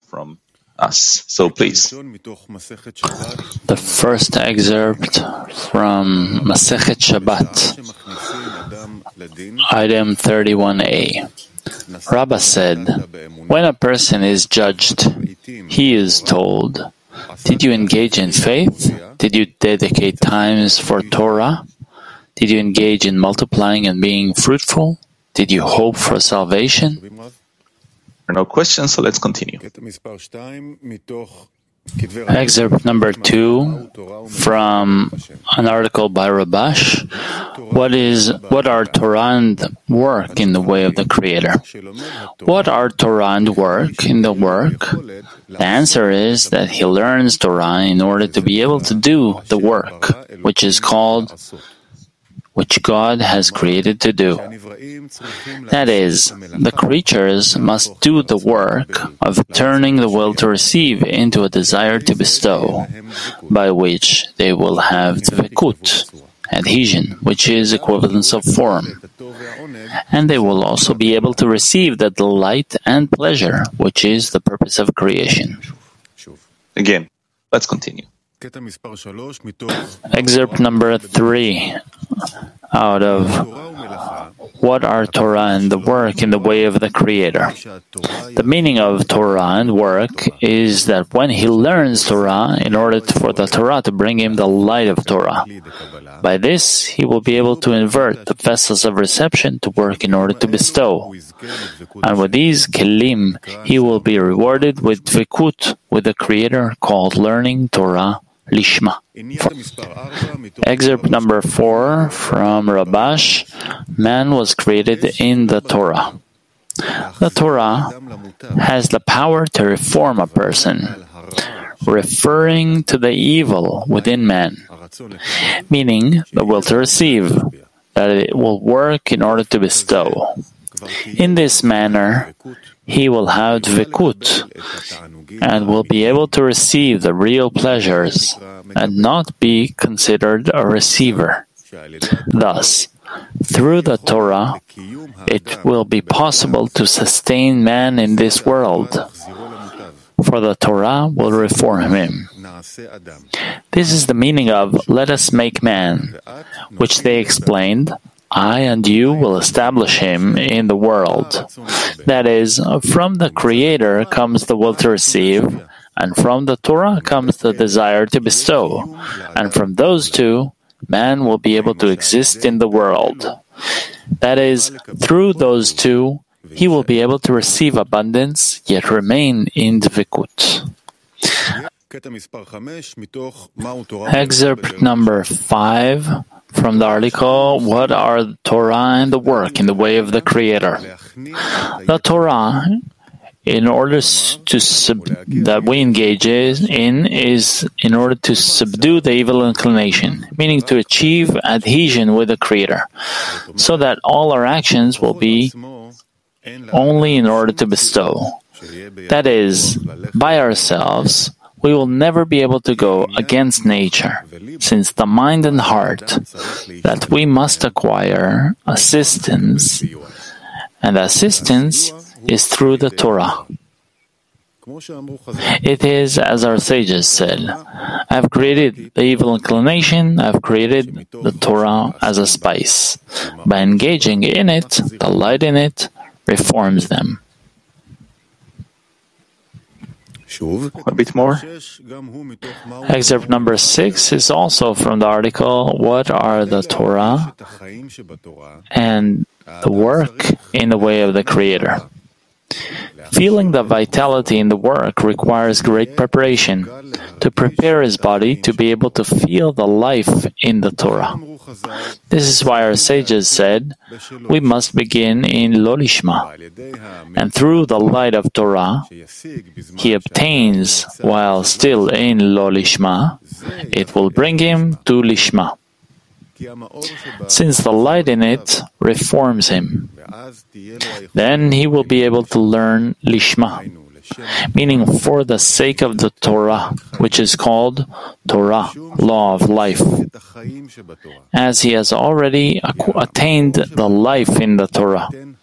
from us. So please. The first excerpt from Masechet Shabbat, item 31a. Rabbah said, when a person is judged, he is told, did you engage in faith? Did you dedicate times for Torah? Did you engage in multiplying and being fruitful? Did you hope for salvation? There are no questions, so let's continue. Excerpt number 2 from an article by Rabash. What are Torah and work in the way of the Creator? What are Torah and work in the work? The answer is that he learns Torah in order to be able to do the work, which God has created to do. That is, the creatures must do the work of turning the will to receive into a desire to bestow, by which they will have dvekut, adhesion, which is equivalence of form. And they will also be able to receive the delight and pleasure, which is the purpose of creation. Again, let's continue. Excerpt number 3 out of What are Torah and the work in the way of the Creator? The meaning of Torah and work is that when he learns Torah, in order for the Torah to bring him the light of Torah, by this he will be able to invert the vessels of reception to work in order to bestow. And with these kelim, he will be rewarded with dvekut, with the Creator, called learning Torah Lishma. Excerpt number 4 from Rabash. Man was created in the Torah. The Torah has the power to reform a person, referring to the evil within man, meaning the will to receive, that it will work in order to bestow. In this manner, he will have dvekut and will be able to receive the real pleasures and not be considered a receiver. Thus, through the Torah, it will be possible to sustain man in this world, for the Torah will reform him. This is the meaning of "let us make man," which they explained, I and you will establish him in the world. That is, from the Creator comes the will to receive, and from the Torah comes the desire to bestow, and from those two, man will be able to exist in the world. That is, through those two, he will be able to receive abundance, yet remain in dvekut. Excerpt number 5 from the article, What are Torah and the work in the way of the Creator? The Torah, in order that we engage in, is in order to subdue the evil inclination, meaning to achieve adhesion with the Creator, so that all our actions will be only in order to bestow. That is, by ourselves, we will never be able to go against nature, since the mind and heart that we must acquire assistance, and assistance is through the Torah. It is as our sages said, I have created the evil inclination, I have created the Torah as a spice. By engaging in it, the light in it reforms them. A bit more. Excerpt number 6 is also from the article, What are the Torah and the work in the way of the Creator? Feeling the vitality in the work requires great preparation to prepare his body to be able to feel the life in the Torah. This is why our sages said, we must begin in Lo Lishma, and through the light of Torah, he obtains while still in Lo Lishma, it will bring him to Lishma, since the light in it reforms him. Then he will be able to learn Lishma, meaning for the sake of the Torah, which is called Torah, law of life, as he has already attained the life in the Torah.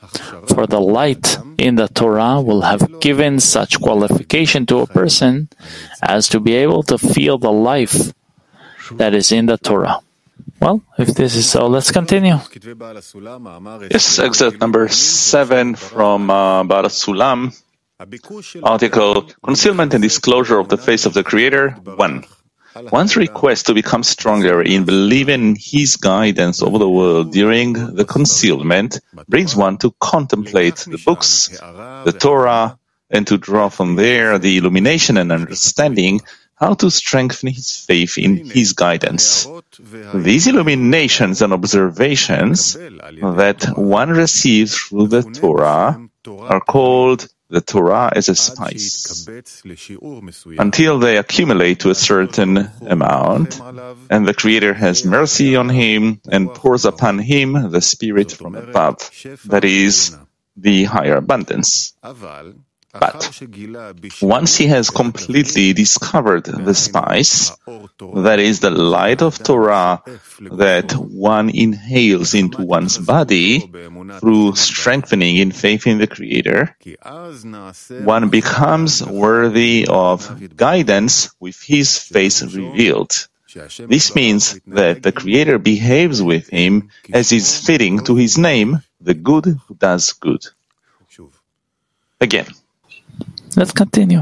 For the light in the Torah will have given such qualification to a person as to be able to feel the life that is in the Torah. Well, if this is so, let's continue. Yes, excerpt number 7 from Baal HaSulam, article, Concealment and Disclosure of the Face of the Creator, 1. One's request to become stronger in believing his guidance over the world during the concealment brings one to contemplate the books, the Torah, and to draw from there the illumination and understanding how to strengthen his faith in his guidance. These illuminations and observations that one receives through the Torah are called the Torah as a spice, until they accumulate to a certain amount, and the Creator has mercy on him and pours upon him the Spirit from above, that is, the higher abundance. But once he has completely discovered the spice, that is the light of Torah that one inhales into one's body through strengthening in faith in the Creator, one becomes worthy of guidance with his face revealed. This means that the Creator behaves with him as is fitting to his name, the good who does good. Again. Let's continue.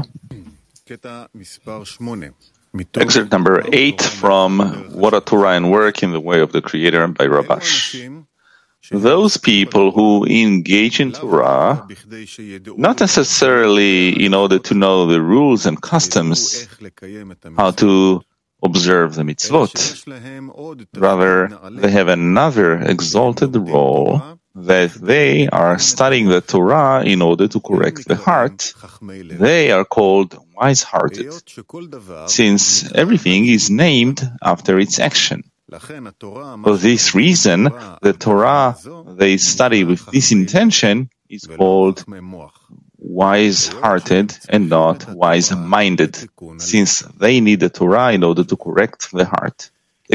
Excerpt number 8 from What a Torah and Work in the Way of the Creator by Rabash. Those people who engage in Torah, not necessarily in order to know the rules and customs, how to observe the mitzvot. Rather, they have another exalted role, that they are studying the Torah in order to correct the heart. They are called wise-hearted, since everything is named after its action. For this reason, the Torah they study with this intention is called wise-hearted and not wise-minded, since they need the Torah in order to correct the heart.